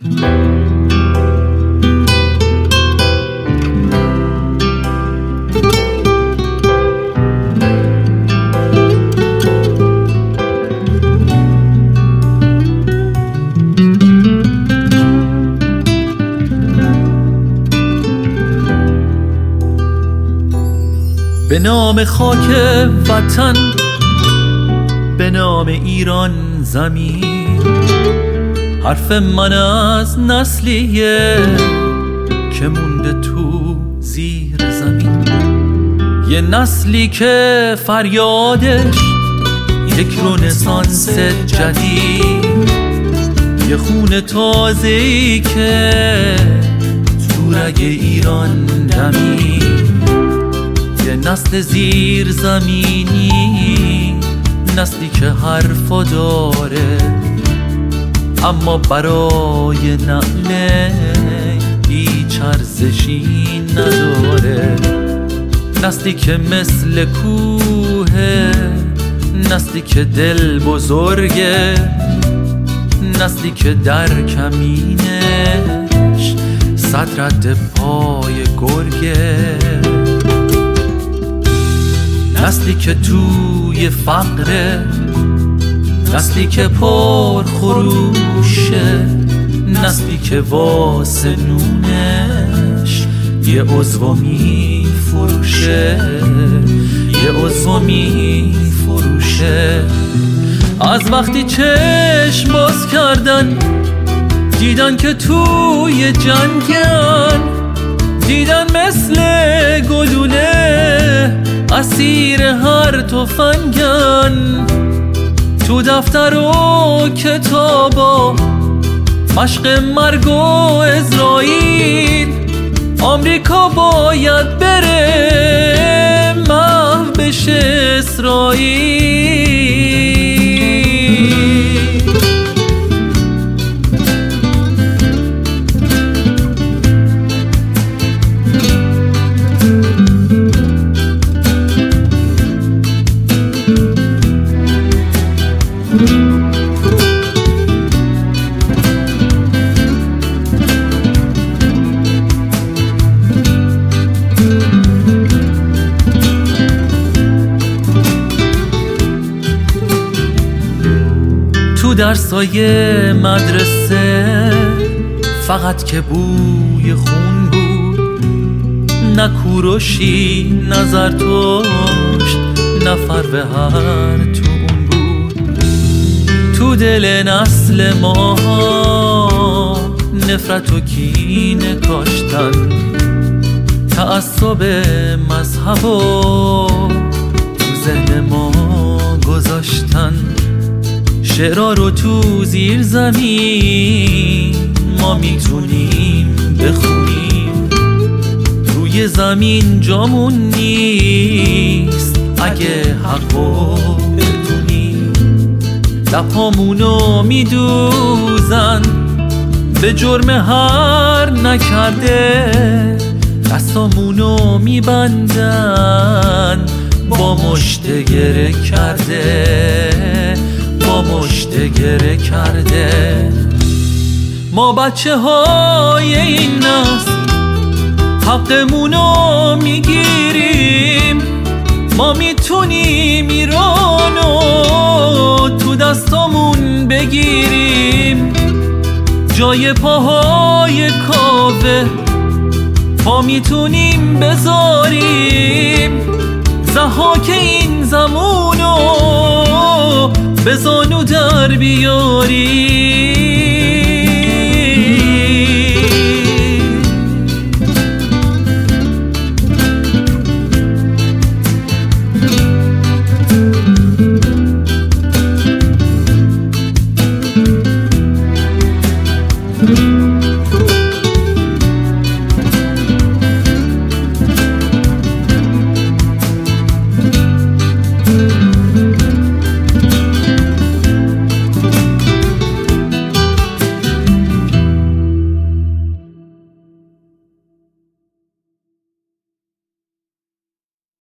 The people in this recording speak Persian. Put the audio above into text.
به نام خاک وطن، به نام ایران زمین، حرف من از نسلیه که مونده تو زیر زمین. یه نسلی که فریادش یک رنسانس جدید، یه خون تازه‌ای که تو رگ ایران دمید. یه نسل زیر زمینی، نسلی که حرفا داره اما برای نعله هیچ ارزشی نداره. نسلی که مثل کوه، نسلی که دل بزرگه، نسلی که در کمینش 100 رد پای گرگه. نسلی که توی فقره، نسلی که پر خروشه، نسلی که واسه نونش یه عضو می فروشه، یه عضو می فروشه. از وقتی چشم باز کردن دیدن که توی جنگن، دیدن مثل گلوله اسیر هر تفنگن. تو دفتر و کتابا مشق مرگ و اسرائیل، آمریکا باید بره محو بشه اسرائیل. تو درسای مدرسه فقط که بوی خون بود، نه کوروشی نظر داشت، نه فرو هر تو اون بود. تو دل نسل ما نفرت و کینه کاشتن، تعصب مذهب و تو ذهن ما گذاشتن. شعرها رو تو زیر زمین ما میتونیم بخونیم، روی زمین جامون نیست اگه حقو بدونیم. لبهامونو میدوزن به جرم هر نکرده، دستامونو میبندن با مشت گره کرده، با مشت گره کرده. ما بچه های این نسل حقمونو میگیریم، ما میتونیم ایرانو تو دستامون بگیریم. جای پاهای کاوه ما میتونیم بذاریم، ضحاک این زمونو به زانو در بیاریم.